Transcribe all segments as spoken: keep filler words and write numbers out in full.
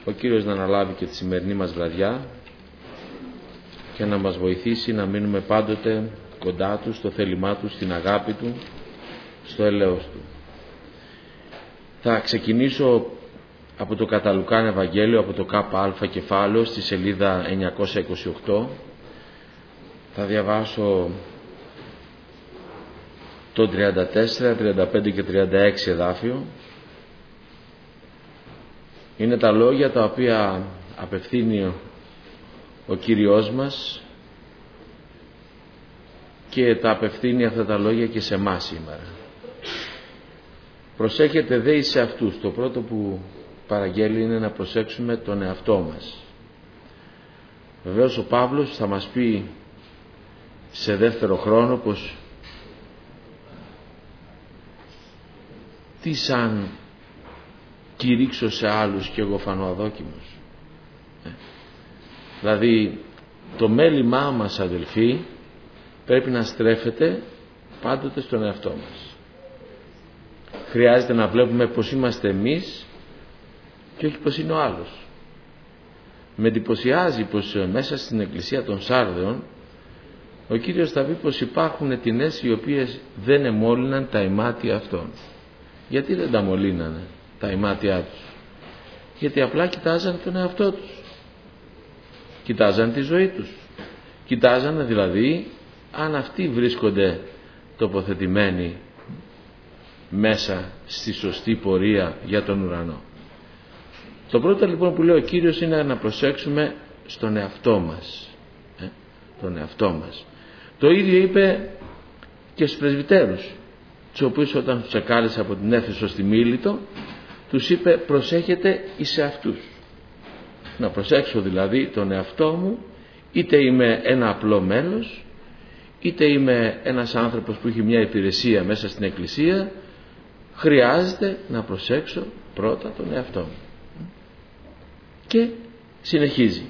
ο Κύριος να αναλάβει και τη σημερινή μας βραδιά και να μας βοηθήσει να μείνουμε πάντοτε κοντά Του, στο θέλημά Του, στην αγάπη Του, στο έλεος Του. Θα ξεκινήσω από το κατά Λουκάν Ευαγγέλιο, από το ΚΑ κεφάλαιο, στη σελίδα εννιακόσια είκοσι οκτώ. Θα διαβάσω το τριάντα τέσσερα, τριάντα πέντε και τριάντα έξι εδάφιο. Είναι τα λόγια τα οποία απευθύνει ο Κύριος μας και τα απευθύνει αυτά τα λόγια και σε εμάς σήμερα. Προσέχετε δε σε αυτούς. Το πρώτο που παραγγέλει είναι να προσέξουμε τον εαυτό μας. Βεβαίως ο Παύλος θα μας πει σε δεύτερο χρόνο πως τι σαν κηρύξω σε άλλους και εγώ φανώ αδόκιμος. Ε. Δηλαδή το μέλημά μας, αδελφοί, πρέπει να στρέφεται πάντοτε στον εαυτό μας. Χρειάζεται να βλέπουμε πως είμαστε εμείς και όχι πως είναι ο άλλος. Με εντυπωσιάζει πως μέσα στην εκκλησία των Σάρδεων ο Κύριος θα πει πως υπάρχουν τινές οι οποίες δεν εμόλυναν τα ημάτια αυτών. Γιατί δεν τα μολύνανε τα ημάτια τους? Γιατί απλά κοιτάζαν τον εαυτό τους, κοιτάζαν τη ζωή τους, κοιτάζαν δηλαδή αν αυτοί βρίσκονται τοποθετημένοι μέσα στη σωστή πορεία για τον ουρανό. Το πρώτο λοιπόν που λέει ο Κύριος είναι να προσέξουμε στον εαυτό μας, ε, τον εαυτό μας. Το ίδιο είπε και στους πρεσβυτέρους, τους οποίους όταν τους εκάλεσε από την Έφεσο στη Μίλητο, τους είπε προσέχετε εις αυτούς. Να προσέξω δηλαδή τον εαυτό μου, είτε είμαι ένα απλό μέλος, είτε είμαι ένας άνθρωπος που έχει μια υπηρεσία μέσα στην εκκλησία, χρειάζεται να προσέξω πρώτα τον εαυτό μου. Και συνεχίζει.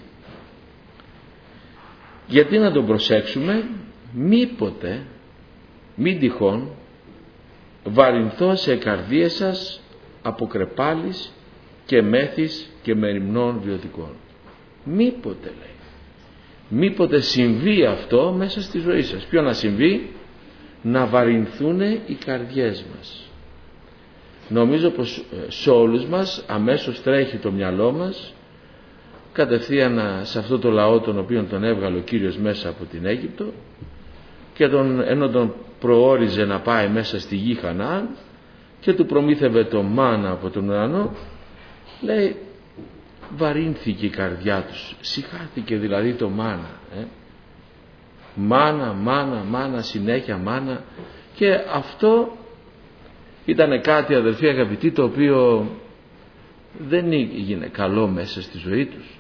Γιατί να τον προσέξουμε? Μήποτε, μην τυχόν βαρυνθώ σε καρδίες σας από κρεπάλης και μέθης και μεριμνών βιωτικών. Μήποτε, λέει, μήποτε συμβεί αυτό μέσα στη ζωή σας. Ποιο να συμβεί? Να βαρυνθούν οι καρδιές μας. Νομίζω πως σε όλους μας αμέσως τρέχει το μυαλό μας κατευθείαν σε αυτό το λαό τον οποίο τον έβγαλε ο Κύριος μέσα από την Αίγυπτο και τον, ενώ τον προόριζε να πάει μέσα στη γη Χαναάν και του προμήθευε το μάνα από τον ουρανό, λέει βαρύνθηκε η καρδιά τους, συχάθηκε δηλαδή το μάνα, ε? μάνα, μάνα, μάνα, συνέχεια μάνα, και αυτό ήταν κάτι, αδελφοί αγαπητοί, το οποίο δεν έγινε καλό μέσα στη ζωή τους.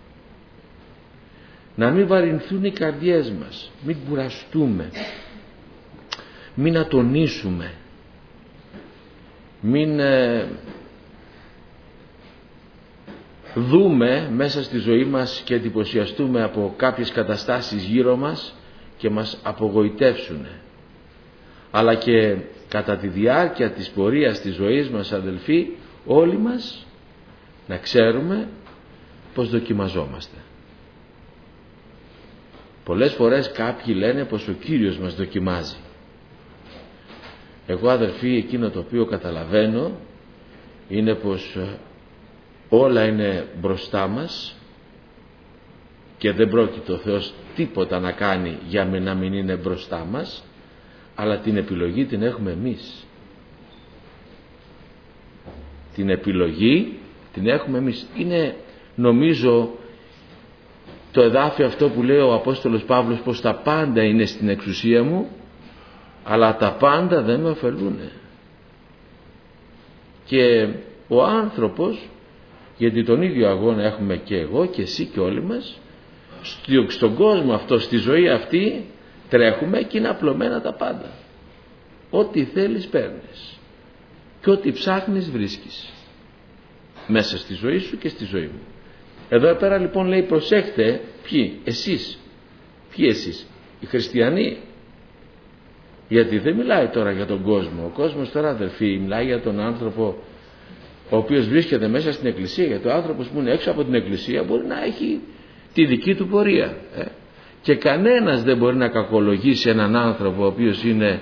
Να μην βαρυνθούν οι καρδιές μας, μην κουραστούμε, μην ατονίσουμε, μην ε, δούμε μέσα στη ζωή μας και εντυπωσιαστούμε από κάποιες καταστάσεις γύρω μας και μας απογοητεύσουν. Αλλά και κατά τη διάρκεια της πορείας της ζωής μας, αδελφοί, όλοι μας να ξέρουμε πως δοκιμαζόμαστε. Πολλές φορές κάποιοι λένε πως ο Κύριος μας δοκιμάζει. Εγώ, αδελφοί, εκείνο το οποίο καταλαβαίνω είναι πως όλα είναι μπροστά μας και δεν πρόκειται ο Θεός τίποτα να κάνει για να μην είναι μπροστά μας, αλλά την επιλογή την έχουμε εμείς. Την επιλογή την έχουμε εμείς. Είναι, νομίζω, το εδάφιο αυτό που λέει ο Απόστολος Παύλος πως τα πάντα είναι στην εξουσία μου, αλλά τα πάντα δεν με ωφελούν. Και ο άνθρωπος, γιατί τον ίδιο αγώνα έχουμε και εγώ και εσύ και όλοι μας, στον κόσμο αυτό, στη ζωή αυτή τρέχουμε και είναι απλωμένα τα πάντα. Ό,τι θέλεις παίρνεις και ό,τι ψάχνεις βρίσκεις μέσα στη ζωή σου και στη ζωή μου. Εδώ πέρα λοιπόν λέει προσέχτε, ποιοι? Εσείς. Ποιοι εσείς? Οι χριστιανοί. Γιατί δεν μιλάει τώρα για τον κόσμο. Ο κόσμος τώρα, αδελφοί, μιλάει για τον άνθρωπο ο οποίος βρίσκεται μέσα στην εκκλησία, γιατί ο άνθρωπος που είναι έξω από την εκκλησία μπορεί να έχει τη δική του πορεία, ε? Και κανένας δεν μπορεί να κακολογήσει έναν άνθρωπο ο οποίος είναι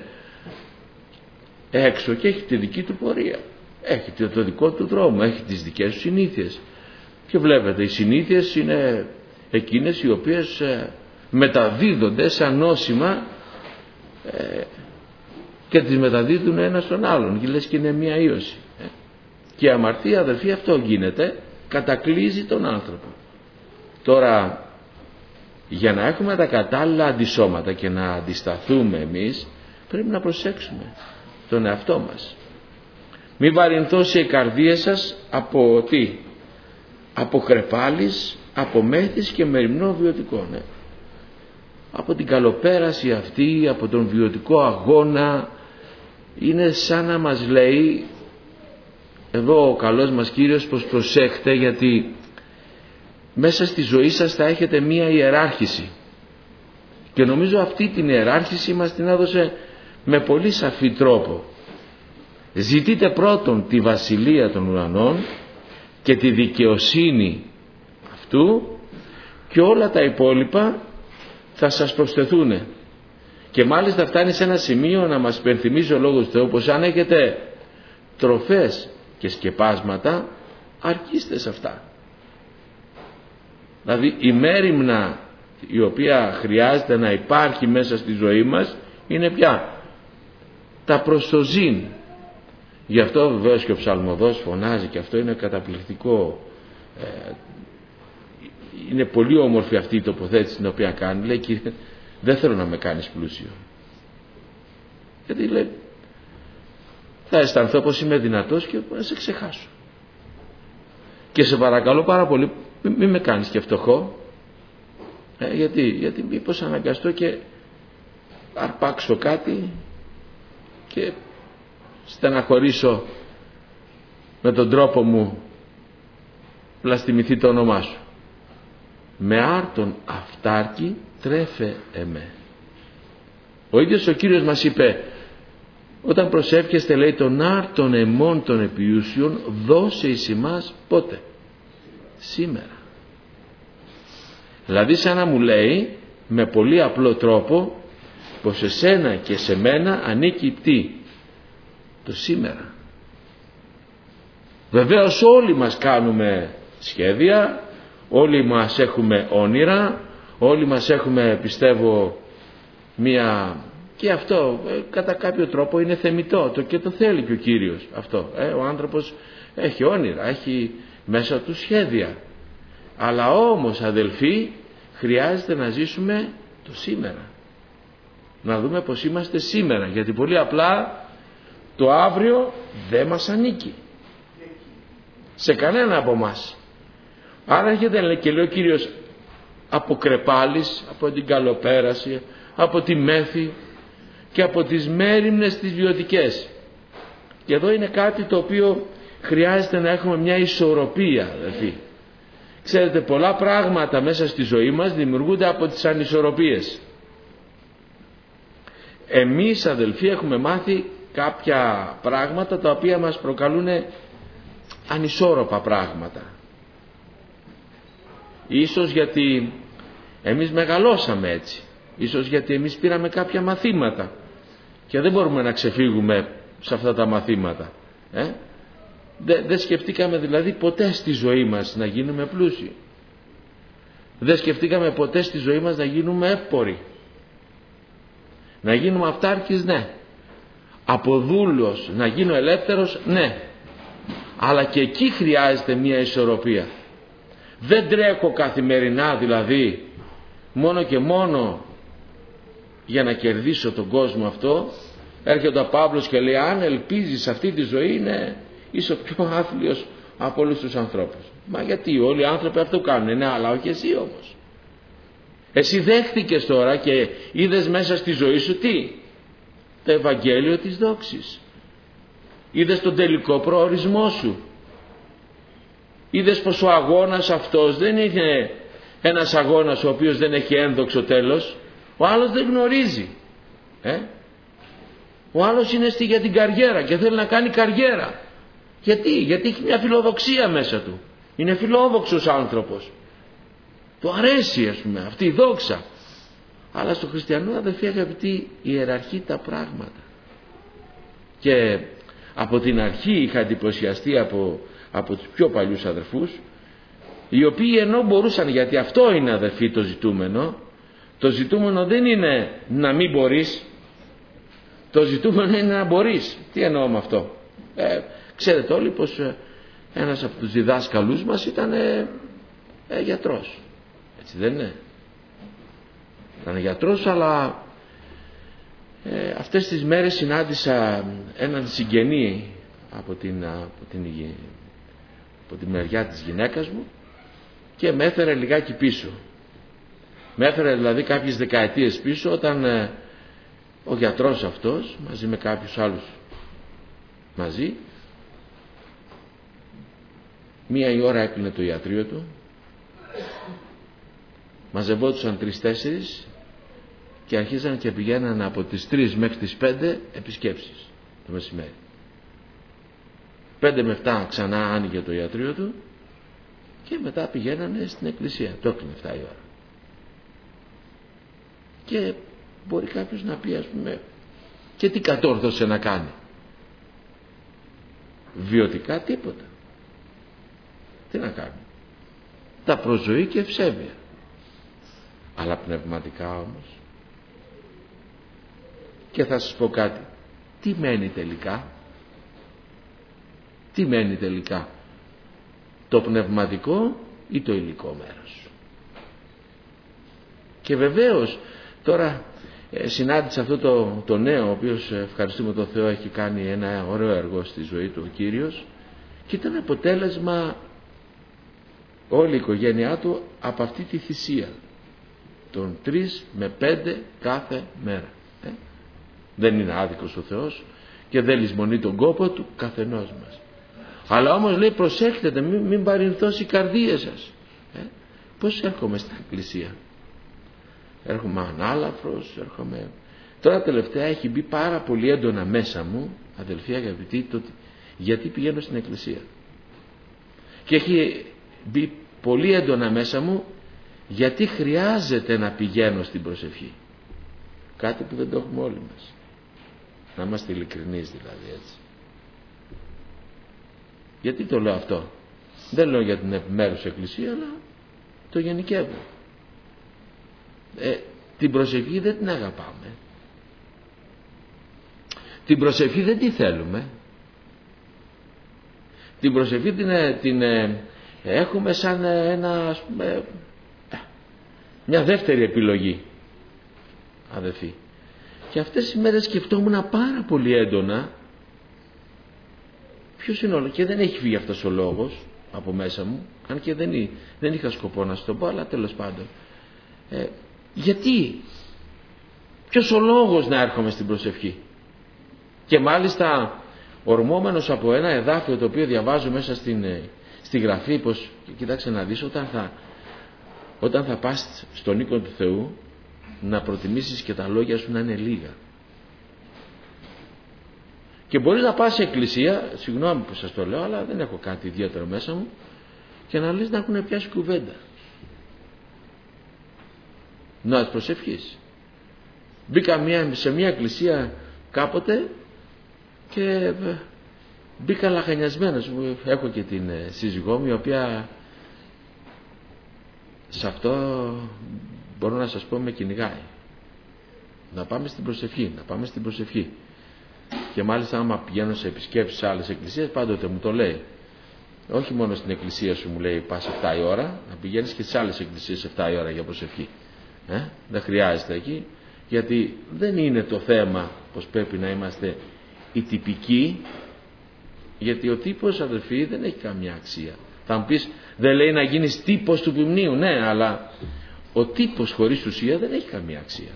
έξω και έχει τη δική του πορεία, έχει το δικό του δρόμο, έχει τις δικές του συνήθειες. Και βλέπετε, οι συνήθειες είναι εκείνες οι οποίες μεταδίδονται σαν νόσημα ε, και τις μεταδίδουν ένα στον άλλον, και λες και είναι μία ίωση, ε. Και η αμαρτία, αδερφοί, αυτό γίνεται, κατακλείζει τον άνθρωπο. Τώρα, για να έχουμε τα κατάλληλα αντισώματα και να αντισταθούμε εμείς, πρέπει να προσέξουμε τον εαυτό μας. Μην βαρυνθώσει η καρδία σας από τι? Από κρεπάλης, από μέθης και μεριμνό βιωτικό, ναι. Από την καλοπέραση αυτή, από τον βιωτικό αγώνα. Είναι σαν να μας λέει εδώ ο καλός μας Κύριος πως προσέχτε, γιατί μέσα στη ζωή σας θα έχετε μία ιεράρχηση, και νομίζω αυτή την ιεράρχηση μας την έδωσε με πολύ σαφή τρόπο. Ζητείτε πρώτον τη βασιλεία των ουρανών και τη δικαιοσύνη αυτού, και όλα τα υπόλοιπα θα σας προσθεθούν. Και μάλιστα φτάνει σε ένα σημείο να μας υπενθυμίζει ο Λόγος του Θεού πως αν έχετε τροφές και σκεπάσματα, αρκείστε σε αυτά. Δηλαδή η μέριμνα η οποία χρειάζεται να υπάρχει μέσα στη ζωή μας είναι πια τα προστοζήν. Γι' αυτό βεβαίως και ο ψαλμοδός φωνάζει, και αυτό είναι καταπληκτικό, ε, είναι πολύ όμορφη αυτή η τοποθέτηση την οποία κάνει. Λέει, Κύριε, δεν θέλω να με κάνεις πλούσιο, γιατί λέει θα αισθανθώ πως είμαι δυνατός και να σε ξεχάσω, και σε παρακαλώ πάρα πολύ μην μη με κάνεις και φτωχό, ε, γιατί, γιατί μήπως αναγκαστώ και αρπάξω κάτι και στεναχωρήσω με τον τρόπο μου, βλαστημηθεί το όνομά σου. Με άρτον αυτάρκη τρέφε εμέ. Ο ίδιος ο Κύριος μας είπε, όταν προσεύχεστε, λέει, τον άρτον εμών των επιούσιων δώσε εις ημάς πότε? Σήμερα. Δηλαδή σαν να μου λέει με πολύ απλό τρόπο πως σε σένα και σε μένα ανήκει τι? Το σήμερα. Βεβαίως όλοι μας κάνουμε σχέδια, όλοι μας έχουμε όνειρα, όλοι μας έχουμε, πιστεύω, μία, και αυτό ε, κατά κάποιο τρόπο είναι θεμιτό, το και το θέλει και ο Κύριος αυτό, ε, ο άνθρωπος έχει όνειρα, έχει μέσα του σχέδια, αλλά όμως, αδελφοί, χρειάζεται να ζήσουμε το σήμερα, να δούμε πως είμαστε σήμερα, γιατί πολύ απλά το αύριο δεν μας ανήκει σε κανένα από μας. Άρα έρχεται και λέει ο Κύριος από κρεπάλης, από την καλοπέραση, από τη μέθη και από τις μέριμνες τις βιωτικές. Και εδώ είναι κάτι το οποίο χρειάζεται να έχουμε μια ισορροπία, δηλαδή. Ξέρετε, πολλά πράγματα μέσα στη ζωή μας δημιουργούνται από τις ανισορροπίες. Εμείς, αδελφοί, έχουμε μάθει κάποια πράγματα τα οποία μας προκαλούν ανισόρροπα πράγματα. Ίσως γιατί εμείς μεγαλώσαμε έτσι, ίσως γιατί εμείς πήραμε κάποια μαθήματα και δεν μπορούμε να ξεφύγουμε σε αυτά τα μαθήματα, ε? Δεν δε σκεφτήκαμε δηλαδή ποτέ στη ζωή μας να γίνουμε πλούσιοι, δεν σκεφτήκαμε ποτέ στη ζωή μας να γίνουμε εύποροι, να γίνουμε αυτάρκης, ναι, από δούλος να γίνω ελεύθερος, ναι, αλλά και εκεί χρειάζεται μια ισορροπία. Δεν τρέχω καθημερινά δηλαδή μόνο και μόνο για να κερδίσω τον κόσμο αυτό. Έρχεται ο Παύλος και λέει, αν ελπίζεις αυτή τη ζωή, είναι είσαι ο πιο άθλιος από όλους τους ανθρώπους. Μα γιατί όλοι οι άνθρωποι αυτό κάνουν? Ναι, αλλά όχι εσύ όμως. Εσύ δέχτηκες τώρα και είδες μέσα στη ζωή σου τι? Το Ευαγγέλιο της δόξης. Είδες τον τελικό προορισμό σου. Είδες πως ο αγώνας αυτός δεν είναι ένας αγώνας ο οποίος δεν έχει ένδοξο τέλος. Ο άλλος δεν γνωρίζει. Ε? Ο άλλος είναι στη για την καριέρα και θέλει να κάνει καριέρα. Γιατί, γιατί έχει μια φιλοδοξία μέσα του. Είναι φιλόδοξος άνθρωπος. Του αρέσει, ας πούμε, αυτή η δόξα. Αλλά στο χριστιανό, αδελφοί αγαπητοί, ιεραρχεί τα πράγματα. Και από την αρχή είχα εντυπωσιαστεί από, από τους πιο παλιούς αδερφούς, οι οποίοι ενώ μπορούσαν, γιατί αυτό είναι, αδελφοί, το ζητούμενο. Το ζητούμενο δεν είναι να μην μπορείς, το ζητούμενο είναι να μπορείς. Τι εννοώ με αυτό? Ε, ξέρετε όλοι πως ένας από τους διδάσκαλους μας ήταν ε, ε, γιατρός, έτσι δεν είναι? Ήταν γιατρός, αλλά ε, αυτές τις μέρες συνάντησα έναν συγγενή από την, από την, από την μεριά της γυναίκας μου και με έφερε λιγάκι πίσω. Με έφερε δηλαδή κάποιες δεκαετίες πίσω, όταν ε, ο γιατρός αυτός μαζί με κάποιους άλλους μαζί, μία η ώρα έκλεινε το ιατρείο του, μαζευόντουσαν τρεις-τέσσερις και αρχίζαν και πηγαίναν από τις τρεις μέχρι τις πέντε επισκέψεις το μεσημέρι. Πέντε με εφτά ξανά άνοιγε το ιατρείο του και μετά πηγαίνανε στην εκκλησία. Το έκλεινε εφτά η ώρα. Και μπορεί κάποιος να πει, ας πούμε, και τι κατόρθωσε να κάνει? Βιωτικά τίποτα. Τι να κάνει? Τα προζωή και ευσέβεια. Αλλά πνευματικά όμως. Και θα σας πω κάτι. Τι μένει τελικά? Τι μένει τελικά? Το πνευματικό ή το υλικό μέρος? Και βεβαίως τώρα ε, συνάντησα αυτό το, το νέο, ο οποίος, ευχαριστούμε τον Θεό, έχει κάνει ένα ωραίο έργο στη ζωή του ο Κύριος, και ήταν αποτέλεσμα όλη η οικογένειά του από αυτή τη θυσία των τρεις με πέντε κάθε μέρα. ε? Δεν είναι άδικος ο Θεός και δεν λησμονεί τον κόπο του καθενός μας. Αλλά όμως λέει, προσέχετε μην, μην παρηνθώσει η καρδία σας. ε? Πώς έρχομαι στην εκκλησία? Έρχομαι ανάλαφρος, έρχομαι... Τώρα τελευταία έχει μπει πάρα πολύ έντονα μέσα μου, αδελφοί αγαπητοί, το... γιατί πηγαίνω στην εκκλησία. Και έχει μπει πολύ έντονα μέσα μου, γιατί χρειάζεται να πηγαίνω στην προσευχή. Κάτι που δεν το έχουμε όλοι μας. Να είμαστε ειλικρινείς δηλαδή, έτσι. Γιατί το λέω αυτό? Δεν λέω για την επιμέρους εκκλησία, αλλά το γενικεύω. Ε, την προσευχή δεν την αγαπάμε. Την προσευχή δεν τη θέλουμε. Την προσευχή την, την ε, έχουμε σαν ένα, ας πούμε, μια δεύτερη επιλογή, αδελφοί. Και αυτές τις μέρες σκεφτόμουν πάρα πολύ έντονα ποιος είναι όλο, και δεν έχει φύγει αυτός ο λόγος από μέσα μου, αν και δεν, δεν είχα σκοπό να σου το πω, αλλά τέλος πάντων. Ε, γιατί, ποιος ο λόγος να έρχομαι στην προσευχή? Και μάλιστα ορμόμενος από ένα εδάφιο το οποίο διαβάζω μέσα στην, στη γραφή, πως, κοιτάξτε να δεις, όταν θα, όταν θα πας στον οίκο του Θεού, να προτιμήσεις και τα λόγια σου να είναι λίγα. Και μπορείς να πας σε εκκλησία, συγγνώμη που σας το λέω, αλλά δεν έχω κάτι ιδιαίτερο μέσα μου, και να λες να έχουν πιάσει κουβέντα. Να προσευχείς. Μπήκα μια, σε μια εκκλησία κάποτε και μπήκα λαχανιασμένος. Έχω και την σύζυγό μου, η οποία σε αυτό μπορώ να σας πω με κυνηγάει. Να πάμε στην προσευχή, να πάμε στην προσευχή. Και μάλιστα άμα πηγαίνω σε επισκέψεις σε άλλες εκκλησίες, πάντοτε μου το λέει. Όχι μόνο στην εκκλησία σου, μου λέει, πας εφτά η ώρα, να πηγαίνεις και στις άλλες εκκλησίες εφτά η ώρα για προσευχή. Ε? Δεν χρειάζεται εκεί, γιατί δεν είναι το θέμα πως πρέπει να είμαστε οι τυπικοί, γιατί ο τύπος, αδελφοί, δεν έχει καμία αξία. Θα μου πεις, δεν λέει να γίνεις τύπος του ποιμνίου, ναι, αλλά ο τύπος χωρίς ουσία δεν έχει καμία αξία.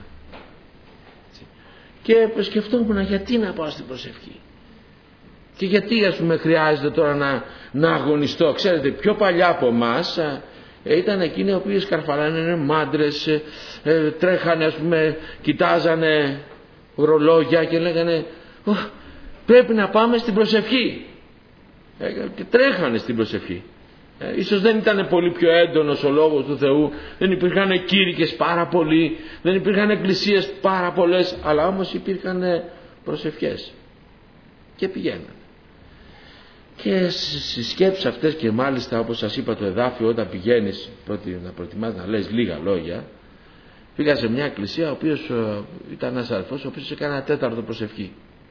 Και σκεφτόμουν γιατί να πάω στην προσευχή και γιατί, ας πούμε, χρειάζεται τώρα να, να αγωνιστώ. Ξέρετε, πιο παλιά από εμάς ε, ήταν εκείνοι οι οποίοι σκαρφαλάνε μάντρες, ε, ε, τρέχανε, ας πούμε, κοιτάζανε ρολόγια και λέγανε πρέπει να πάμε στην προσευχή. ε, και τρέχανε στην προσευχή. Ε, ίσως δεν ήταν πολύ πιο έντονος ο λόγος του Θεού, δεν υπήρχαν κήρυκες πάρα πολλοί, δεν υπήρχαν εκκλησίες πάρα πολλές, αλλά όμως υπήρχαν προσευχές και πηγαίνανε. Και στις σκέψεις αυτές, και μάλιστα όπως σας είπα το εδάφιο, όταν πηγαίνεις πρώτη, να προτιμάς να λες λίγα λόγια, πήγα σε μια εκκλησία, ο οποίος ήταν ένας αδελφός ο οποίος έκανε ένα τέταρτο προσευχή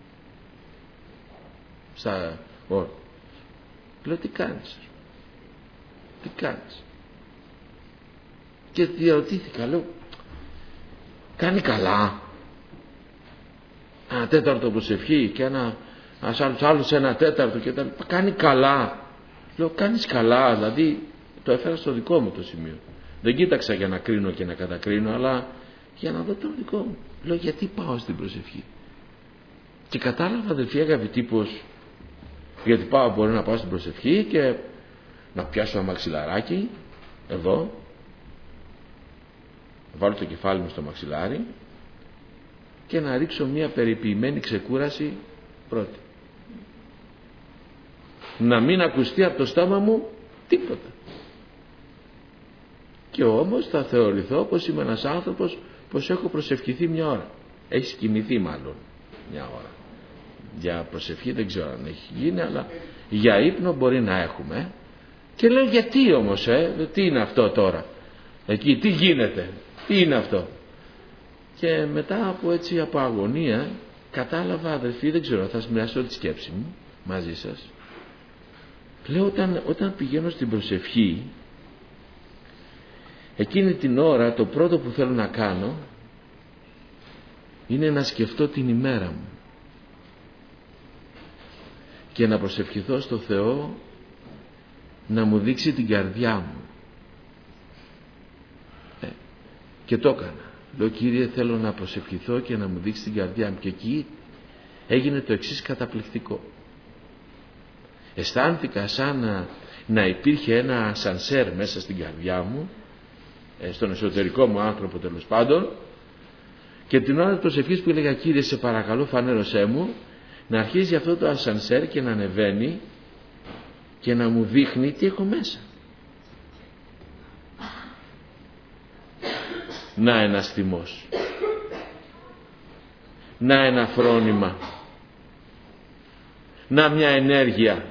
στα όρια. Λέω, τι κάνεις, τι κάνεις? Και διαρωτήθηκα, λέω, κάνει καλά ένα τέταρτο προσευχή και ένα ένας άλλος, άλλος ένα τέταρτο και τα λοιπά, κάνει καλά? Λέω, κάνεις καλά? Δηλαδή το έφερα στο δικό μου το σημείο, δεν κοίταξα για να κρίνω και να κατακρίνω, αλλά για να δω το δικό μου. Λέω, γιατί πάω στην προσευχή? Και κατάλαβα, αδελφοί αγαπητοί, πως γιατί πάω, μπορεί να πάω στην προσευχή και να πιάσω ένα μαξιλαράκι εδώ, να βάλω το κεφάλι μου στο μαξιλάρι και να ρίξω μια περιποιημένη ξεκούραση πρώτη, να μην ακουστεί από το στόμα μου τίποτα, και όμως θα θεωρηθώ πως είμαι ένας άνθρωπος, πως έχω προσευχηθεί μια ώρα. Έχει κοιμηθεί μάλλον μια ώρα. Για προσευχή δεν ξέρω αν έχει γίνει, αλλά για ύπνο μπορεί να έχουμε. Και λέω, γιατί όμως, ε, τι είναι αυτό τώρα εκεί, τι γίνεται, τι είναι αυτό? Και μετά από έτσι από αγωνία κατάλαβα, αδελφοί, δεν ξέρω, θα σας μοιράσω τη σκέψη μου μαζί σας. Λέω, όταν, όταν πηγαίνω στην προσευχή, εκείνη την ώρα το πρώτο που θέλω να κάνω είναι να σκεφτώ την ημέρα μου και να προσευχηθώ στο Θεό να μου δείξει την καρδιά μου. ε, και το έκανα. Λέω, Κύριε, θέλω να προσευχηθώ και να μου δείξει την καρδιά μου. Και εκεί έγινε το εξής καταπληκτικό. Αισθάνθηκα σαν να, να υπήρχε ένα σανσέρ μέσα στην καρδιά μου, ε, στον εσωτερικό μου άνθρωπο τέλος πάντων, και την ώρα της προσευχής που έλεγα, Κύριε, σε παρακαλώ φανέρωσέ μου, να αρχίζει αυτό το ασανσέρ και να ανεβαίνει και να μου δείχνει τι έχω μέσα. Να ένας θυμός, να ένα φρόνημα, να μια ενέργεια,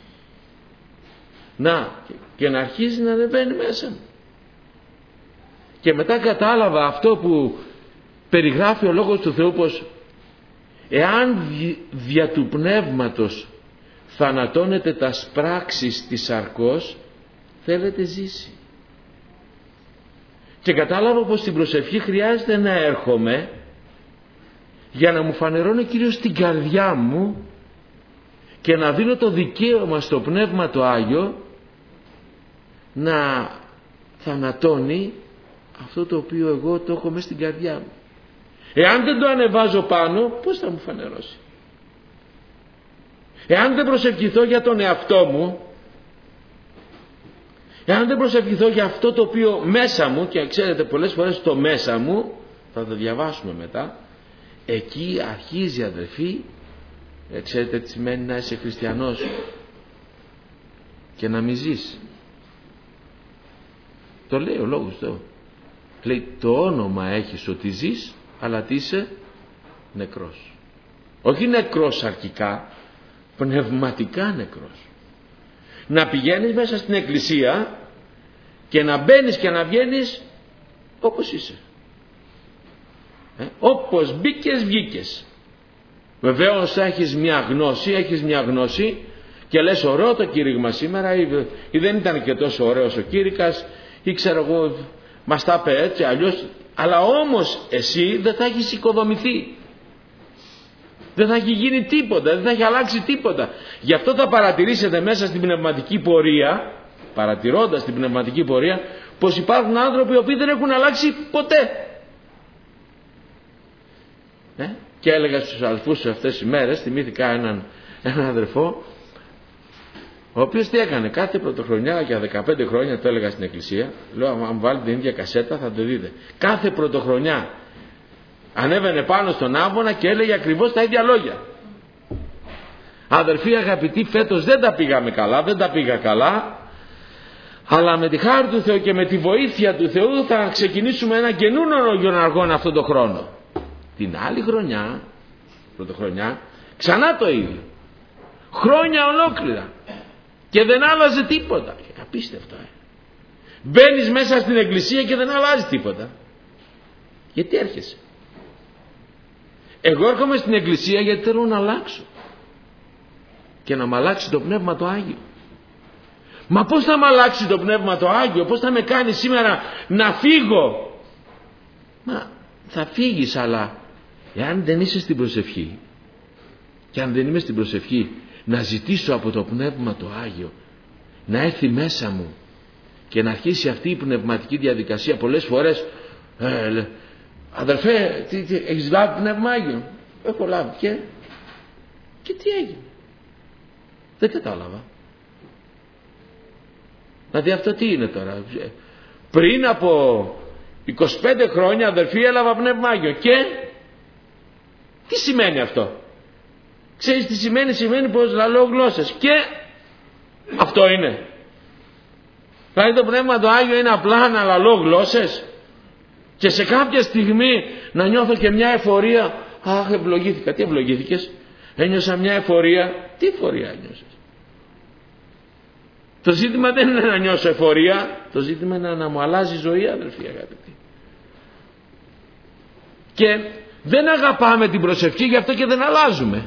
να, και να αρχίζει να ανεβαίνει μέσα μου. Και μετά κατάλαβα αυτό που περιγράφει ο Λόγος του Θεού, πως εάν δια του πνεύματος θανατώνετε τα πράξεις της σαρκός, θέλετε ζήσει. Και κατάλαβα πως στην προσευχή χρειάζεται να έρχομαι για να μου φανερώνει Κύριος την καρδιά μου και να δίνω το δικαίωμα στο Πνεύμα το Άγιο να θανατώνει αυτό το οποίο εγώ το έχω μέσα στην καρδιά μου. Εάν δεν το ανεβάζω πάνω, πώς θα μου φανερώσει? Εάν δεν προσευχηθώ για τον εαυτό μου, εάν δεν προσευχηθώ για αυτό το οποίο μέσα μου, και ξέρετε πολλές φορές το μέσα μου, θα το διαβάσουμε μετά, εκεί αρχίζει, αδελφοί, ξέρετε τι σημαίνει να είσαι χριστιανός και να μη ζεις? Το λέει ο Λόγος του. Λέει, το όνομα έχεις ότι ζεις, αλλά τι είσαι? Νεκρός. Όχι νεκρός αρκικά, πνευματικά νεκρός. Να πηγαίνεις μέσα στην εκκλησία και να μπαίνεις και να βγαίνεις όπως είσαι, ε, όπως μπήκες βγήκες. Βεβαίως έχεις μια γνώση, έχεις μια γνώση και λες, ωραίο το κήρυγμα σήμερα, ή, ή δεν ήταν και τόσο ωραίος ο κήρυκας, ή ξέρω εγώ, μας τα είπε έτσι αλλιώς, αλλά όμως εσύ δεν θα έχεις οικοδομηθεί, δεν θα έχει γίνει τίποτα, δεν θα έχει αλλάξει τίποτα. Γι' αυτό θα παρατηρήσετε μέσα στην πνευματική πορεία, παρατηρώντας την πνευματική πορεία, πως υπάρχουν άνθρωποι οι οποίοι δεν έχουν αλλάξει ποτέ. Ε? Και έλεγα στους αδελφούς αυτές τις μέρες, θυμήθηκα έναν, έναν αδερφό, ο οποίος τι έκανε? Κάθε πρωτοχρονιά, για δεκαπέντε χρόνια το έλεγα στην εκκλησία, λέω, αν βάλετε την ίδια κασέτα θα το δείτε. Κάθε πρωτοχρονιά ανέβαινε πάνω στον άμβονα και έλεγε ακριβώς τα ίδια λόγια. Αδερφοί αγαπητοί, φέτος δεν τα πήγαμε καλά, δεν τα πήγα καλά, αλλά με τη χάρη του Θεού και με τη βοήθεια του Θεού θα ξεκινήσουμε ένα καινούριο αργόν αυτό το χρόνο. Την άλλη χρονιά, πρωτοχρονιά, ξανά το ίδιο. Χρόνια ολόκληρα. Και δεν άλλαζε τίποτα. Απίστευτο, ε. Μπαίνεις μέσα στην εκκλησία και δεν αλλάζει τίποτα. Γιατί έρχεσαι? Εγώ έρχομαι στην εκκλησία γιατί θέλω να αλλάξω. Και να μ' αλλάξει το Πνεύμα το Άγιο. Μα πώς θα μ' αλλάξει το Πνεύμα το Άγιο? Πώς θα με κάνει σήμερα να φύγω? Μα θα φύγεις, αλλά εάν δεν είσαι στην προσευχή, και αν δεν είμαι στην προσευχή, να ζητήσω από το Πνεύμα το Άγιο να έρθει μέσα μου και να αρχίσει αυτή η πνευματική διαδικασία. Πολλές φορές ε, αδερφέ, τι, τι, έχεις λάβει Πνεύμα Άγιο? Έχω λάβει. Και, και τι έγινε? Δεν κατάλαβα. Δηλαδή αυτό τι είναι τώρα? Πριν από είκοσι πέντε χρόνια, αδερφοί, έλαβα Πνεύμα Άγιο. Και τι σημαίνει αυτό? Ξέρεις τι σημαίνει? Σημαίνει πως λαλώ γλώσσες. Και αυτό είναι. Δηλαδή το Πνεύμα το Άγιο είναι απλά να λαλώ γλώσσες και σε κάποια στιγμή να νιώθω και μια εφορία? Αχ, ευλογήθηκα. Τι ευλογήθηκες? Ένιωσα μια εφορία. Τι εφορία ένιωσες? Το ζήτημα δεν είναι να νιώσω εφορία, το ζήτημα είναι να μου αλλάζει η ζωή, αδελφοί αγαπητοί. Και δεν αγαπάμε την προσευχή, γι' αυτό και δεν αλλάζουμε.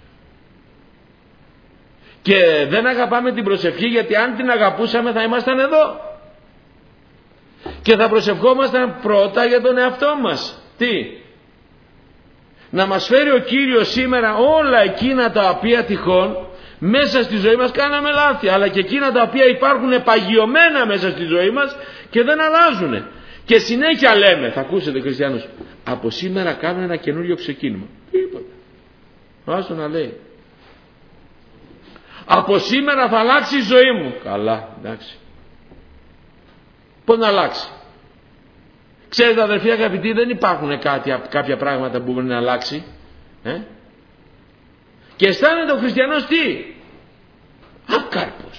Και δεν αγαπάμε την προσευχή γιατί αν την αγαπούσαμε θα ήμασταν εδώ. Και θα προσευχόμασταν πρώτα για τον εαυτό μας. Τι? Να μας φέρει ο Κύριος σήμερα όλα εκείνα τα οποία τυχόν μέσα στη ζωή μας κάναμε λάθη, αλλά και εκείνα τα οποία υπάρχουν παγιωμένα μέσα στη ζωή μας και δεν αλλάζουν. Και συνέχεια λέμε, θα ακούσετε χριστιανούς, από σήμερα κάνουμε ένα καινούριο ξεκίνημα. Τίποτα. Άστο να λέει. Από σήμερα θα αλλάξει η ζωή μου. Καλά, εντάξει. Πώς να αλλάξει? Ξέρετε αδερφοί αγαπητοί, δεν υπάρχουν κάτι, κάποια πράγματα που μπορεί να αλλάξει. Ε? Και αισθάνεται ο χριστιανός τι? Ακάρπος.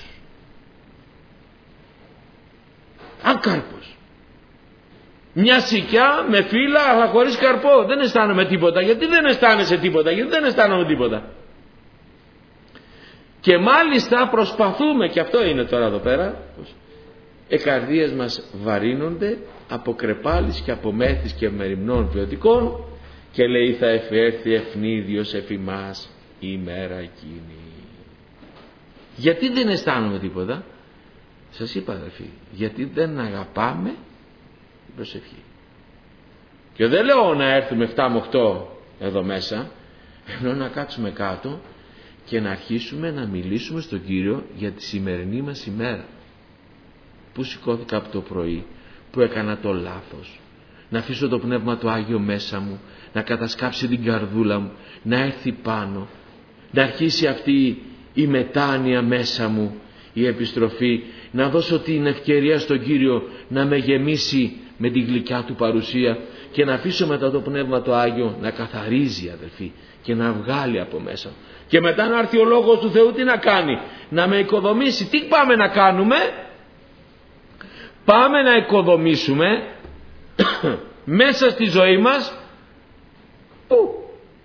Ακάρπος. Μια σικιά με φύλλα αλλά χωρίς καρπό. Δεν αισθάνομαι τίποτα. Γιατί δεν αισθάνεσαι τίποτα? Γιατί δεν αισθάνομαι τίποτα? Και μάλιστα προσπαθούμε, και αυτό είναι τώρα εδώ πέρα, οι καρδίες μας βαρύνονται από κρεπάλης και από μέθης και μεριμνών ποιοτικών, και λέει θα εφέρθει ευνίδιος εφ' ημάς η ημέρα εκείνη. Γιατί δεν αισθάνομαι τίποτα? Σας είπα αδερφοί, γιατί δεν αγαπάμε την προσευχή. Και δεν λέω να έρθουμε εφτά με οκτώ εδώ μέσα, ενώ να κάτσουμε κάτω και να αρχίσουμε να μιλήσουμε στον Κύριο για τη σημερινή μας ημέρα. Πού σηκώθηκα από το πρωί, που έκανα το λάθος, να αφήσω το Πνεύμα το Άγιο μέσα μου, να κατασκάψει την καρδούλα μου, να έρθει πάνω, να αρχίσει αυτή η μετάνοια μέσα μου, η επιστροφή, να δώσω την ευκαιρία στον Κύριο να με γεμίσει με την γλυκιά του παρουσία και να αφήσω μετά το Πνεύμα το Άγιο να καθαρίζει αδελφοί και να βγάλει από μέσα. Και μετά να έρθει ο Λόγος του Θεού τι να κάνει? Να με οικοδομήσει. Τι πάμε να κάνουμε? Πάμε να οικοδομήσουμε μέσα στη ζωή μας. Πού?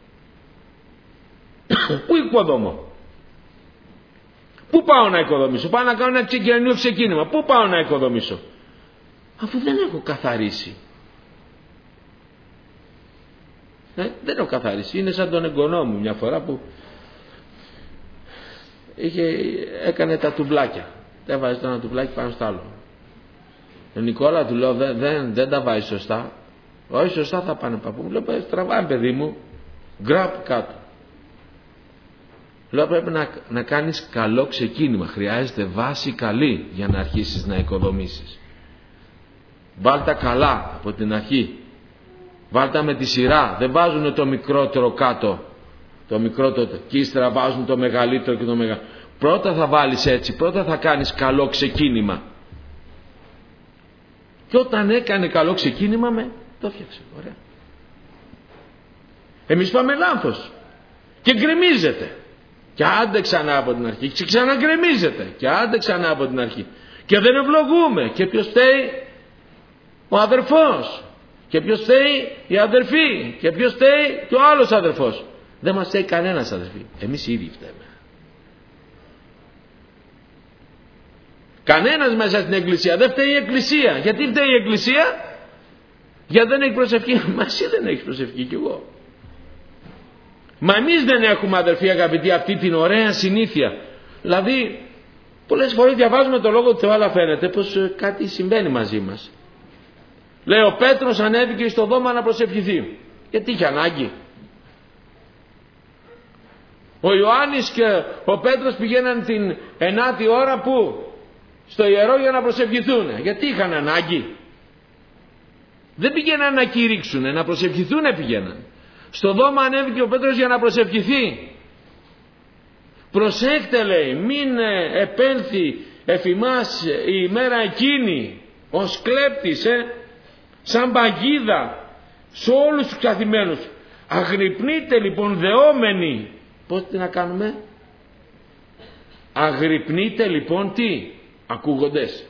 Πού οικοδομώ? Πού πάω να οικοδομήσω? Πάω να κάνω ένα καινούριο ξεκίνημα. Πού πάω να οικοδομήσω? Αφού δεν έχω καθαρίσει. Ε, δεν έχω καθαρίσει. Είναι σαν τον εγγονό μου μια φορά που είχε, έκανε τα τουβλάκια. Δεν βάζει το ένα τουβλάκι πάνω στο άλλο. Ο Νικόλα του λέω δεν, δεν, δεν τα βάζει σωστά. Όχι σωστά θα πάνε παππού. Μου λέω τραβάει παιδί μου. Γκραπ κάτω. Λέω πρέπει να, να κάνεις καλό ξεκίνημα. Χρειάζεται βάση καλή για να αρχίσεις να οικοδομήσεις. Βάλτα καλά από την αρχή. Βάλτα με τη σειρά. Δεν βάζουν το μικρότερο κάτω. Το μικρότερο και ύστερα βάζουν το μεγαλύτερο και το μεγαλύτερο. Πρώτα θα βάλεις έτσι. Πρώτα θα κάνεις καλό ξεκίνημα. Και όταν έκανε καλό ξεκίνημα με το φτιάξε. Ωραία. Εμείς πάμε λάθος. Και γκρεμίζεται. Και άντε ξανά από την αρχή. Και ξαναγκρεμίζεται. Και άντε ξανά από την αρχή. Και δεν ευλογούμε. Και ποιος φταίει? Ο αδερφός. Και ποιος φταίει? Η αδερφή. Και ποιος φταίει? Και ο άλλος αδερφός. Δεν μας φταίει κανένας, αδερφοί. Εμείς οι ίδιοι φταίμε. Κανένας μέσα στην εκκλησία. Δεν φταίει η εκκλησία. Γιατί φταίει η εκκλησία? Γιατί δεν έχει προσευχή. Μα εσύ δεν έχεις προσευχή, κι εγώ. Μα εμείς δεν έχουμε, αδερφοί αγαπητοί, αυτή την ωραία συνήθεια. Δηλαδή πολλές φορές διαβάζουμε το Λόγο του Θεού, αλλά φαίνεται πως κάτι συμβαίνει μαζί μας. Λέει ο Πέτρος ανέβηκε στο δώμα να προσευχηθεί. Γιατί είχε ανάγκη? Ο Ιωάννης και ο Πέτρος πηγαίναν την ενάτη ώρα που? Στο ιερό για να προσευχηθούν. Γιατί είχαν ανάγκη? Δεν πηγαίναν να κηρύξουν, να προσευχηθούν πηγαίναν. Στο δώμα ανέβηκε ο Πέτρος για να προσευχηθεί. Προσέχτε, λέει, μην επέλθει εφημάς η ημέρα εκείνη ως κλέπτης, ε, σαν παγίδα σε όλους τους καθημένους. Αγρυπνείτε λοιπόν δεόμενοι. Πώς τι να κάνουμε? Αγρυπνείτε λοιπόν τι? Ακούγοντες,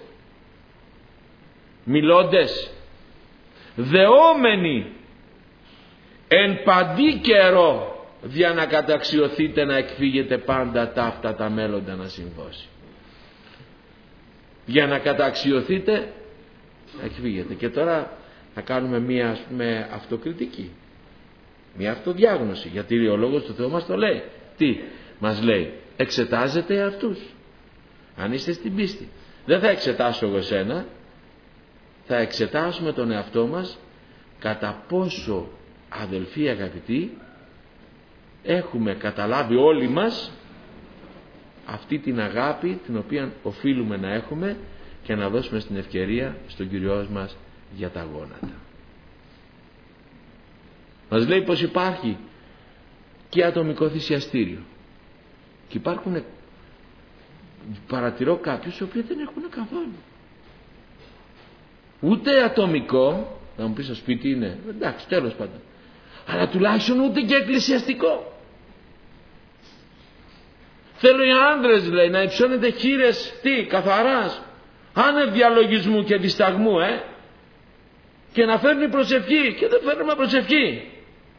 μιλώντες, δεόμενοι εν παντή καιρό, δια να καταξιωθείτε να εκφύγετε πάντα ταύτα τα μέλλοντα να συμβώσει. Για να καταξιωθείτε να εκφύγετε. Και τώρα θα κάνουμε μία, ας πούμε, αυτοκριτική, μία αυτοδιάγνωση, γιατί ο Λόγος του Θεού μας το λέει. Τι μας λέει? Εξετάζετε αυτούς. Αν είστε στην πίστη. Δεν θα εξετάσω εγώ εσένα, θα εξετάσουμε τον εαυτό μας κατά πόσο, αδελφοί αγαπητοί, έχουμε καταλάβει όλοι μας αυτή την αγάπη την οποία οφείλουμε να έχουμε και να δώσουμε στην ευκαιρία στον Κυριό μας για τα γόνατα. Μας λέει πως υπάρχει και ατομικό θυσιαστήριο και υπάρχουν, παρατηρώ κάποιους οι οποίοι δεν έχουν καθόλου ούτε ατομικό. Θα μου πεις στο σπίτι είναι, εντάξει, τέλος πάντων, αλλά τουλάχιστον ούτε και εκκλησιαστικό. Θέλω οι άνδρες, λέει, να υψώνετε χείλες τι, καθαράς, άνευ διαλογισμού και δισταγμού, ε, και να φέρνει προσευχή. Και δεν φέρνουμε προσευχή.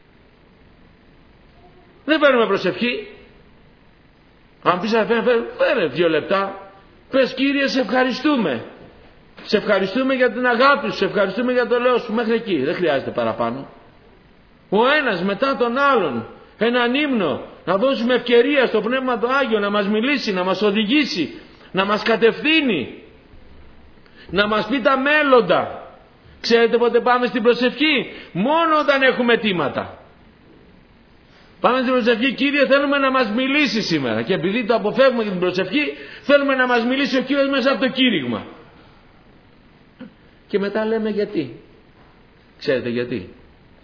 Δεν φέρνουμε προσευχή. Αν πεις να φέρνει, φέρνει δύο λεπτά. Πες, Κύριε, σε ευχαριστούμε. Σε ευχαριστούμε για την αγάπη σου, σε ευχαριστούμε για το λέω σου. Μέχρι εκεί, δεν χρειάζεται παραπάνω. Ο ένας μετά τον άλλον, έναν ύμνο, να δώσουμε ευκαιρία στο Πνεύμα το Άγιο να μας μιλήσει, να μας οδηγήσει, να μας κατευθύνει, να μας πει τα μέλλοντα. Ξέρετε πότε πάμε στην προσευχή? Μόνο όταν έχουμε αιτήματα. Πάμε στην προσευχή, Κύριε, θέλουμε να μας μιλήσει σήμερα. Και επειδή το αποφεύγουμε για την προσευχή, θέλουμε να μας μιλήσει ο Κύριος μέσα από το κήρυγμα. Και μετά λέμε γιατί. Ξέρετε γιατί?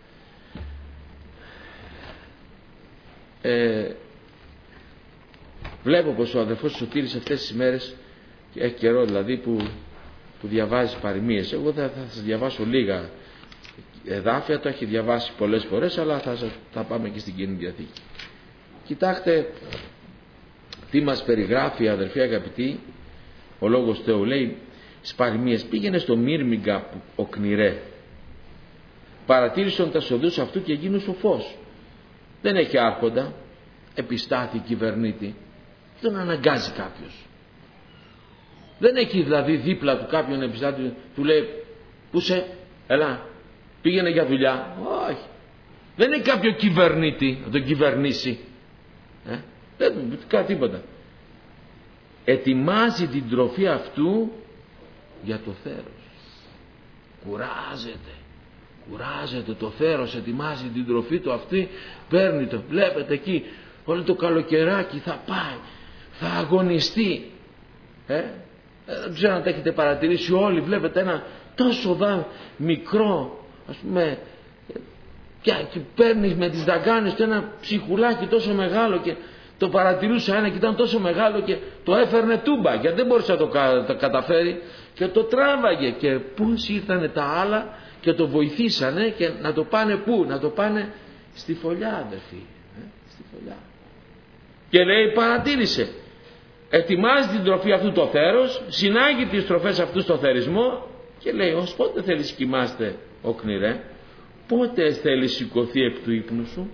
Ε, βλέπω πως ο αδερφός Σωτήρης αυτές τις ημέρες, έχει καιρό δηλαδή που, που διαβάζει παροιμίες. Εγώ θα, θα σας διαβάσω λίγα εδάφια, το έχει διαβάσει πολλές φορές, αλλά θα, θα πάμε και στην Καινή Διαθήκη. Κοιτάξτε τι μας περιγράφει, αδερφοί αγαπητοί, ο Λόγος Θεού. Λέει στις παροιμίες, πήγαινε στο Μύρμιγκα ο Κνηρέ, παρατήρησαν τα σοδούς αυτού και γίνου σοφός. Δεν έχει άρχοντα, επιστάθη, κυβερνήτη, δεν αναγκάζει κάποιος. Δεν έχει δηλαδή δίπλα του κάποιον επιστάτη, του λέει, πού σε, έλα, πήγαινε για δουλειά. Όχι. Δεν έχει κάποιο κυβερνήτη να τον κυβερνήσει. Ε? Δεν κάνει τίποτα. Ετοιμάζει την τροφή αυτού για το θέρος. Κουράζεται. Κουράζεται το θέρος, ετοιμάζει την τροφή του αυτή, παίρνει το, βλέπετε εκεί, όλο το καλοκαιράκι θα πάει, θα αγωνιστεί. Ε? Δεν ξέρω αν τα έχετε παρατηρήσει όλοι, βλέπετε ένα τόσο δα, μικρό, ας πούμε, και, και παίρνεις με τις δαγκάνες του ένα ψυχουλάκι τόσο μεγάλο και το παρατηρούσα ένα και ήταν τόσο μεγάλο και το έφερνε τούμπα γιατί δεν μπορούσε να το, κα, το καταφέρει και το τράβαγε και πώς ήρθανε τα άλλα και το βοηθήσανε και να το πάνε πού, να το πάνε στη φωλιά, αδερφοί, ε, στη φωλιά. Και λέει, παρατήρησε, ετοιμάζει την τροφή αυτού το θέρος, συνάγει τις τροφές αυτού στο θερισμό και λέει, ως πότε θέλεις κοιμάστε οκνηρέ, πότε θέλεις σηκωθεί εκ του ύπνου σου?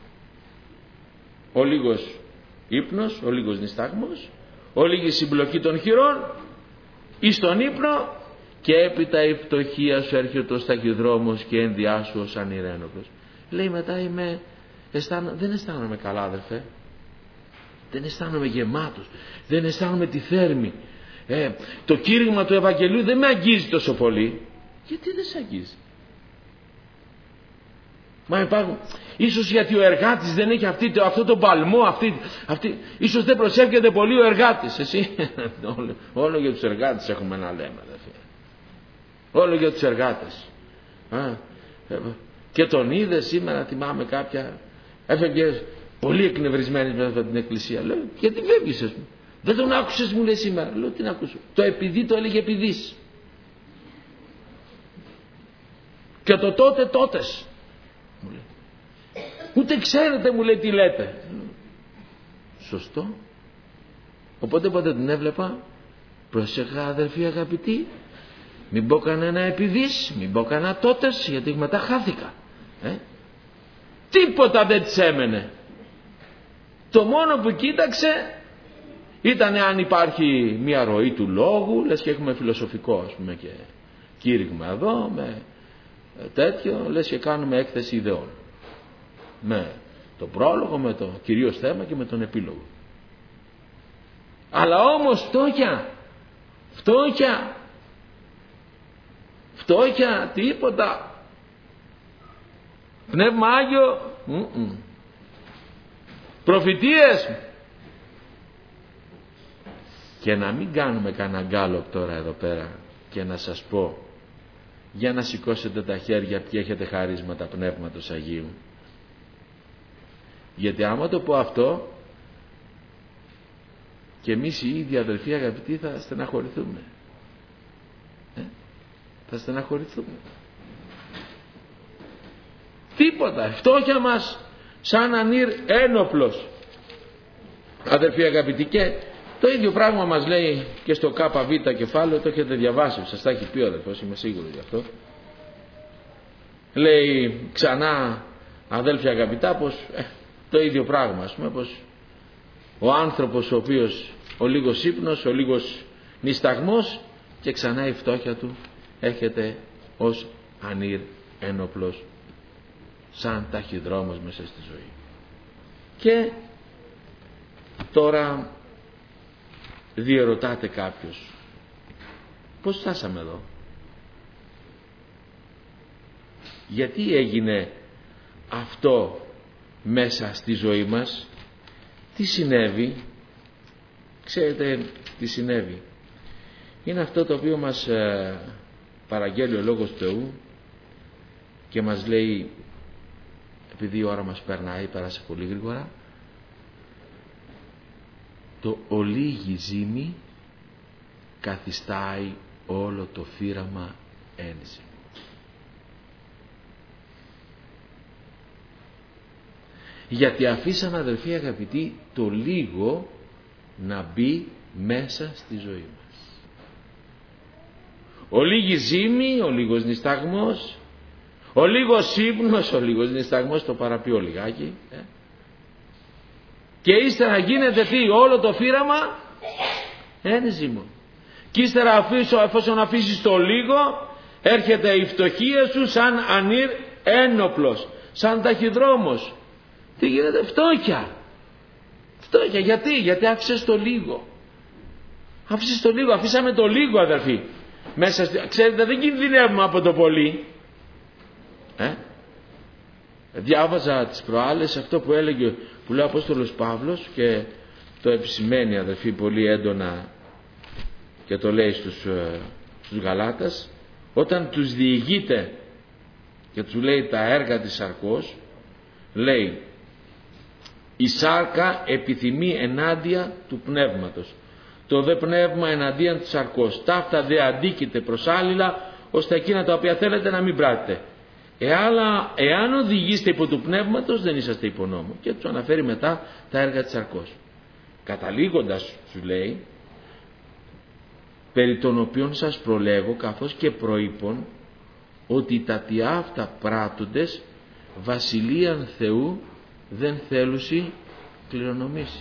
Ο λίγος ύπνος, ο λίγος νηστάγμος, ο λίγη συμπλοκή των χειρών εις τον ύπνο, και έπειτα η φτωχία σου έρχεται ως ταχυδρόμος και ένδιά σου ως ανηρένοπλος. Λέει μετά είμαι, αισθάνω, δεν αισθάνομαι καλά αδερφέ, δεν αισθάνομαι γεμάτος, δεν αισθάνομαι τη θέρμη, ε, το κήρυγμα του Ευαγγελίου δεν με αγγίζει τόσο πολύ. Γιατί δεν σε αγγίζει? Μα υπάρχουν, ίσως γιατί ο εργάτης δεν έχει αυτή, αυτό το παλμό, αυτή, αυτή, ίσως δεν προσεύχεται πολύ ο εργάτης. Εσύ, όλο, όλο για τους εργάτες έχουμε να λέμε αδερφέ. Όλο για τους εργάτες. Α, ε, και τον είδε σήμερα, θυμάμαι κάποια, έφεγε πολύ εκνευρισμένη μέσα από την εκκλησία. Λέω, γιατί φεύγεις? Μου? Δεν τον άκουσες, μου λέει σήμερα. Λέω, τι να ακούσω? Το επειδή το έλεγε επειδής. Και το τότε τότες. Μου λέει. Ούτε ξέρετε, μου λέει, τι λέτε. Σωστό. Οπότε ποτέ την έβλεπα, πρόσεχα αδερφοί αγαπητοί, μην πω κανένα επειδής, μην πω κανένα τότες, γιατί μετά χάθηκα. Ε? Τίποτα δεν της έμενε. Το μόνο που κοίταξε ήταν αν υπάρχει μια ροή του λόγου, λες και έχουμε φιλοσοφικό ας πούμε και κήρυγμα εδώ με τέτοιο, λες και κάνουμε έκθεση ιδεών με το πρόλογο, με το κυρίως θέμα και με τον επίλογο. Αλλά όμως φτώχεια, φτώχεια, φτώχεια, τίποτα. Πνεύμα Άγιο, Mm-mm. προφητείες. Και να μην κάνουμε κανένα γκάλωπ τώρα εδώ πέρα και να σας πω, για να σηκώσετε τα χέρια ποιοι έχετε χαρίσματα Πνεύματος Αγίου. Γιατί άμα το πω αυτό, και εμείς οι ίδιοι αδελφοί αγαπητοί θα στεναχωρηθούμε. Ε? Θα στεναχωρηθούμε. Τίποτα. Φτώχεια μας σαν ανήρ ένοπλος. Αδελφοί αγαπητοί, και το ίδιο πράγμα μας λέει και στο ΚΒ κεφάλαιο, το έχετε διαβάσει, σας τα έχει πει ο αδελφός, είμαι σίγουρος γι' αυτό. Λέει ξανά, αδέλφια αγαπητά, πως ε, το ίδιο πράγμα, ας πούμε, πως ο άνθρωπος ο οποίος ο λίγος ύπνος, ο λίγος νησταγμός, και ξανά η φτώχεια του έρχεται ως ανήρ ένοπλος, σαν ταχυδρόμος μέσα στη ζωή. Και τώρα διερωτάται κάποιος, πώς φτάσαμε εδώ? Γιατί έγινε αυτό μέσα στη ζωή μας? Τι συνέβη? Ξέρετε τι συνέβη? Είναι αυτό το οποίο μας ε, παραγγέλει ο Λόγος του Θεού και μας λέει, επειδή η ώρα μας περνάει, πέρασε πολύ γρήγορα, το ολίγη ζύμη καθιστάει όλο το φύραμα ένζυμο. Γιατί αφήσαν αδελφοί αγαπητοί το λίγο να μπει μέσα στη ζωή μας. Ο λίγη ζύμη, ο λίγος νησταγμός, ο λίγος ύπνος, ο λίγος νησταγμός, το παραποιώ λιγάκι, ε? Και ύστερα γίνεται τι? Όλο το φύραμα ένζυμο. Και ύστερα αφήσω, εφόσον αφήσεις το λίγο, έρχεται η φτωχία σου σαν ανήρ ένοπλος, σαν ταχυδρόμος. Τι γίνεται? Φτώχεια. Φτώχεια. Γιατί? Γιατί άφησες το λίγο. Άφησες το λίγο. Αφήσαμε το λίγο αδερφοί. Μέσα στη... Ξέρετε, δεν κινδυνεύουμε από το πολύ. Ε? Διάβαζα τις προάλλες αυτό που έλεγε, που λέει ο Απόστολος Παύλος, και το επισημαίνει αδερφοί πολύ έντονα και το λέει στους, στους Γαλάτας, όταν τους διηγείται και τους λέει τα έργα της σαρκός, λέει η σάρκα επιθυμεί ενάντια του πνεύματος, το δε πνεύμα εναντίον της σαρκός, ταύτα δε αντίκειται προς άλληλα, ώστε εκείνα τα οποία θέλετε να μην πράτετε. Εάν, εάν οδηγείστε υπό του πνεύματος δεν είσαστε υπό νόμο. Και τους αναφέρει μετά τα έργα της σαρκός. Καταλήγοντας σου λέει, περί των οποίων σας προλέγω καθώς και προείπων ότι τα τιάφτα πράττοντες βασιλείαν Θεού δεν θέλουσι κληρονομήσει.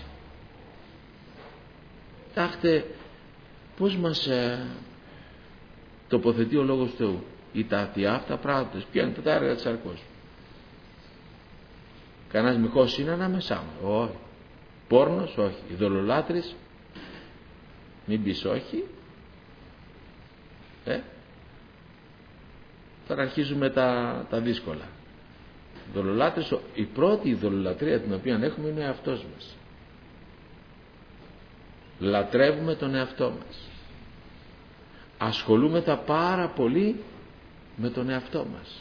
Κοιτάξτε πώς μας ε, τοποθετεί ο Λόγος του Θεού. Οι τα τιάφτα πράττοντες, ποια είναι τα έργα της σαρκός. Κανένας μοιχός είναι ανάμεσά μου? Όχι. Πόρνος? Όχι. Ειδωλολάτρης? Μην πεις όχι. Ε, τώρα αρχίζουμε τα, τα δύσκολα. Ειδωλολάτρης, η πρώτη ειδωλολατρία την οποία έχουμε είναι ο εαυτός μας. Λατρεύουμε τον εαυτό μας. Ασχολούμεθα πάρα πολύ με τον εαυτό μας.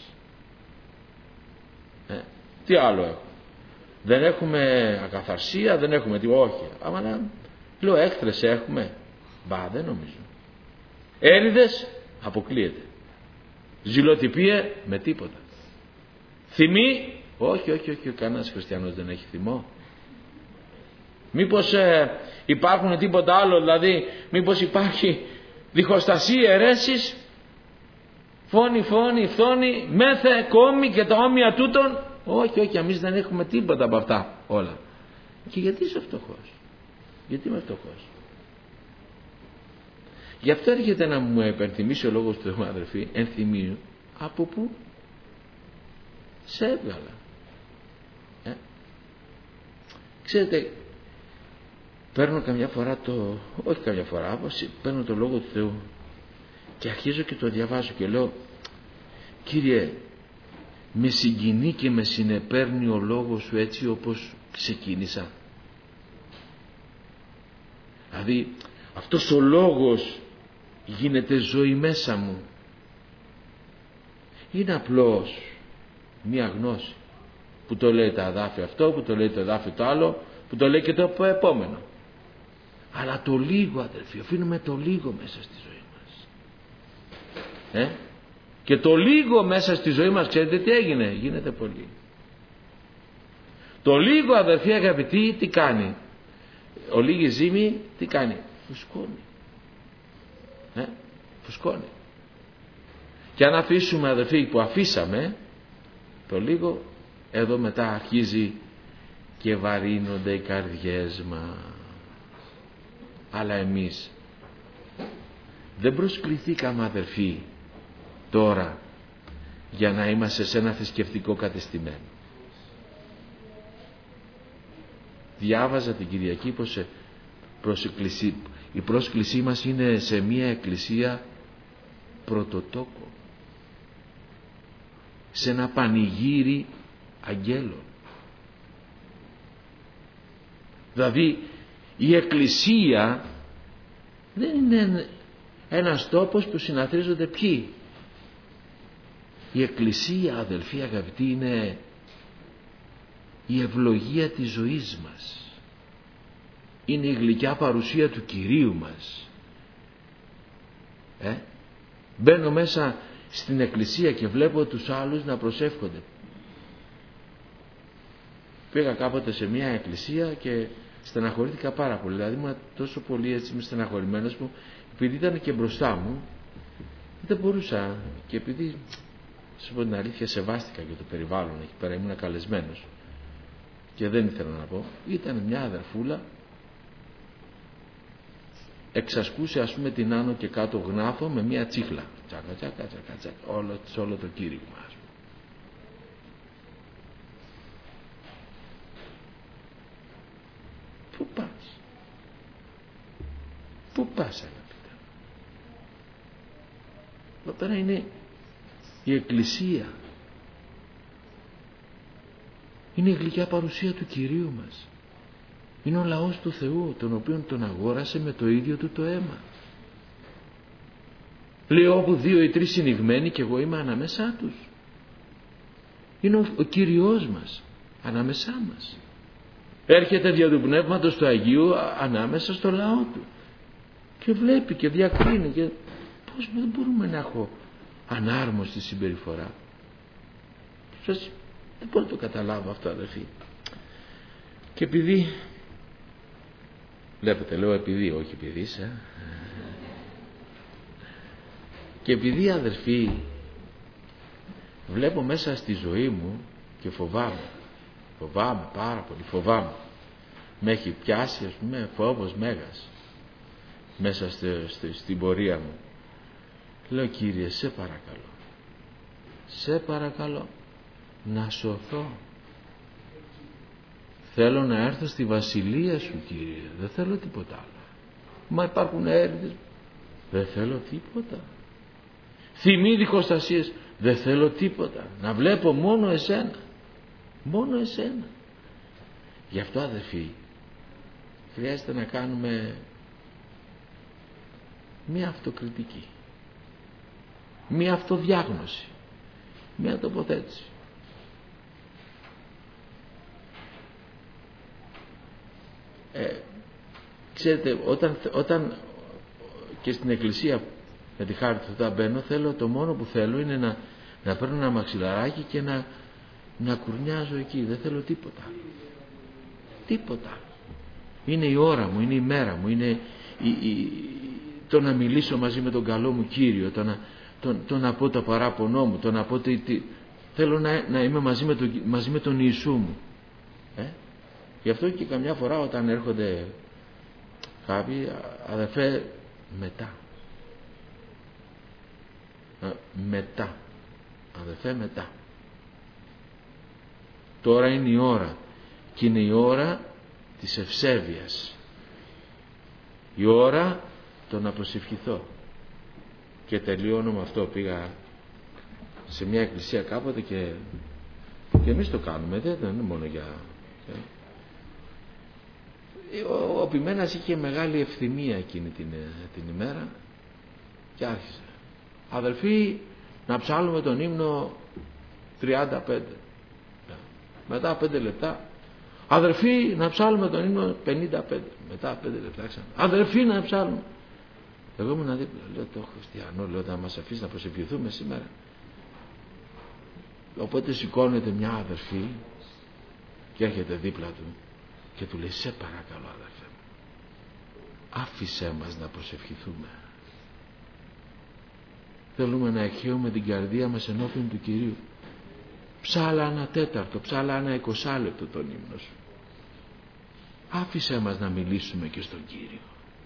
Ε, τι άλλο έχουμε? Δεν έχουμε ακαθαρσία, δεν έχουμε τι? Όχι. Άμα να λέω έχθρες έχουμε? Μπα, δεν νομίζω. Έρηδες? Αποκλείεται. Ζηλοτυπία? Με τίποτα. Θυμή? Όχι, όχι, όχι, κανένας χριστιανός δεν έχει θυμό. Μήπως ε, υπάρχουν τίποτα άλλο? Δηλαδή μήπως υπάρχει διχοστασία, αιρέσεις, φόνη, φόνη, φθόνη, μέθε, κόμη και τα όμοια τούτων? Όχι, όχι, εμείς δεν έχουμε τίποτα από αυτά όλα. Και γιατί είσαι φτωχός? Γιατί είμαι φτωχός? Γι' αυτό έρχεται να μου επενθυμίσει ο Λόγος του Θεού, αδερφοί, ενθυμίου από πού σε έβγαλα. Ε? Ξέρετε, παίρνω καμιά φορά το, όχι καμιά φορά, παίρνω το Λόγο του Θεού και αρχίζω και το διαβάζω και λέω, Κύριε, με συγκινεί και με συνεπέρνει ο Λόγος σου έτσι όπως ξεκίνησα. Δηλαδή αυτός ο Λόγος γίνεται ζωή μέσα μου. Είναι απλώς μία γνώση που το λέει το αδάφιο αυτό, που το λέει το αδάφιο το άλλο, που το λέει και το επόμενο. Αλλά το λίγο, αδελφοί, αφήνουμε το λίγο μέσα στη ζωή μας. Ε? Και το λίγο μέσα στη ζωή μας, ξέρετε τι έγινε? Γίνεται πολύ. Το λίγο, αδελφοί αγαπητοί, τι κάνει? Ο λίγη ζύμη τι κάνει? Φουσκώνει. Ε? Φουσκώνει. Και αν αφήσουμε, αδελφοί, που αφήσαμε το λίγο, εδώ μετά αρχίζει και βαρύνονται οι καρδιές μας. Αλλά εμείς δεν προσκληθήκαμε, αδελφοί, τώρα για να είμαστε σε ένα θρησκευτικό κατεστημένο. Διάβαζα την Κυριακή πως η πρόσκλησή μας είναι σε μια εκκλησία πρωτοτόκο, σε ένα πανηγύρι αγγέλων. Δηλαδή η εκκλησία δεν είναι ένας τόπος που συναθρίζονται ποιοι? Η εκκλησία, αδελφοί αγαπητοί, είναι η ευλογία της ζωής μας. Είναι η γλυκιά παρουσία του Κυρίου μας. Ε? Μπαίνω μέσα στην εκκλησία και βλέπω τους άλλους να προσεύχονται. Πήγα κάποτε σε μια εκκλησία και στεναχωρήθηκα πάρα πολύ. Δηλαδή ήμουν τόσο πολύ έτσι είμαι στεναχωρημένος που επειδή ήταν και μπροστά μου δεν μπορούσα, και επειδή σου πω την αλήθεια σεβάστηκα για το περιβάλλον εκεί πέρα, ήμουν καλεσμένος και δεν ήθελα να πω, ήταν μια αδερφούλα εξασκούσε ας πούμε την άνω και κάτω γνάθο με μια τσίχλα, τσάκα τσάκα τσάκα τσάκα, όλο, σε όλο το κήρυγμα. Πού πας? Πού πας, αγαπητέ? Εδώ πέρα είναι η εκκλησία. Είναι η γλυκιά παρουσία του Κυρίου μας. Είναι ο λαός του Θεού, τον οποίον τον αγόρασε με το ίδιο του το αίμα. Λέει όπου δύο ή τρεις συνηγμένοι και εγώ είμαι ανάμεσά τους. Είναι ο, ο Κύριος μας ανάμεσά μας. Έρχεται δια του Πνεύματος του Αγίου ανάμεσα στο λαό του και βλέπει και διακρίνει και πώς δεν μπορούμε να έχω ανάρμοστη συμπεριφορά? Σας, δεν μπορώ να το καταλάβω αυτό, αδελφοί. Και επειδή, βλέπετε, λέω επειδή, όχι επειδή είσαι, και επειδή, αδελφοί, βλέπω μέσα στη ζωή μου και φοβάμαι, φοβάμαι πάρα πολύ, φοβάμαι. Με έχει πιάσει, ας πούμε, φόβος μέγας μέσα στη, στη, στην πορεία μου. Λέω, Κύριε, σε παρακαλώ, σε παρακαλώ να σωθώ. Θέλω να έρθω στη βασιλεία σου, Κύριε, δεν θέλω τίποτα άλλο. Μα υπάρχουν έρηδες, δεν θέλω τίποτα. Θυμή διχοστασίες, δεν θέλω τίποτα. Να βλέπω μόνο εσένα, μόνο εσένα. Γι' αυτό, αδελφοί, χρειάζεται να κάνουμε μία αυτοκριτική, μία αυτοδιάγνωση, μία τοποθέτηση. Ε, ξέρετε, όταν, όταν και στην εκκλησία με τη χάρη του όταν μπαίνω, θέλω, το μόνο που θέλω είναι να, να παίρνω ένα μαξιλαράκι και να, να κουρνιάζω εκεί. Δεν θέλω τίποτα άλλο. Τίποτα άλλο. Είναι η ώρα μου, είναι η μέρα μου, είναι η, η, το να μιλήσω μαζί με τον καλό μου Κύριο, το να, το, το να πω το παράπονό μου, το να πω τι, τι, θέλω να, να είμαι μαζί με, το, μαζί με τον Ιησού μου. Ε? Γι' αυτό και καμιά φορά όταν έρχονται κάποιοι, αδερφέ, μετά. Μετά. Αδερφέ, μετά. Τώρα είναι η ώρα. Και είναι η ώρα της ευσέβειας. Η ώρα το να προσευχηθώ. Και τελειώνω με αυτό. Πήγα σε μια εκκλησία κάποτε και, και εμείς το κάνουμε. Δεν είναι μόνο για... Ο, ο Ποιμένας είχε μεγάλη ευθυμία εκείνη την, την ημέρα και άρχισε. Αδελφοί, να ψάλουμε τον ύμνο τριάντα πέντε. Μετά πέντε λεπτά. Αδελφοί, να ψάλουμε τον ύμνο πενήντα πέντε. Μετά πέντε λεπτά ξανά. Αδελφοί, να ψάλουμε. Εγώ ήμουν δίπλα. Λέω, το χριστιανό, λέω, θα μας αφήσει να προσευχηθούμε σήμερα. Οπότε σηκώνεται μια αδελφή και έρχεται δίπλα του και του λέει, σε παρακαλώ, αδελφέ μου, άφησέ μας να προσευχηθούμε. Θέλουμε να εχέουμε την καρδία μας ενώπιον του Κυρίου. Ψάλα ένα τέταρτο, ψάλα ένα εικοσάλεπτο τον ύμνο σου. Άφησέ μας να μιλήσουμε και στον Κύριο.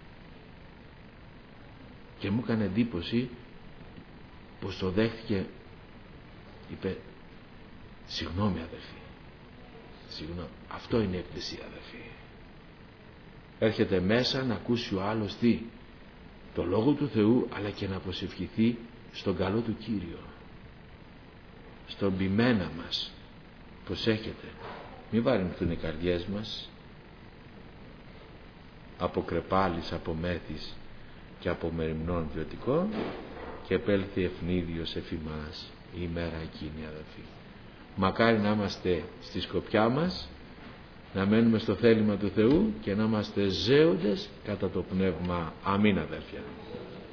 Και μου έκανε εντύπωση πως το δέχτηκε. Είπε, συγγνώμη αδελφοί, συγγνώμη, αυτό είναι η εκκλησία, αδελφοί. Έρχεται μέσα να ακούσει ο άλλος τι, το Λόγο του Θεού, αλλά και να προσευχηθεί στον καλό του Κύριο, στον ποιμένα μας. Προσέχετε, μην βαρυνθούν οι καρδιές μας από κρεπάλης, από μέθης και από μεριμνών βιωτικών, και επέλθει ευνίδιος εφημάς η ημέρα εκείνη, αδελφοί. Μακάρι να είμαστε στη σκοπιά μας, να μένουμε στο θέλημα του Θεού και να είμαστε ζέοντες κατά το πνεύμα. Αμήν, αδέλφια.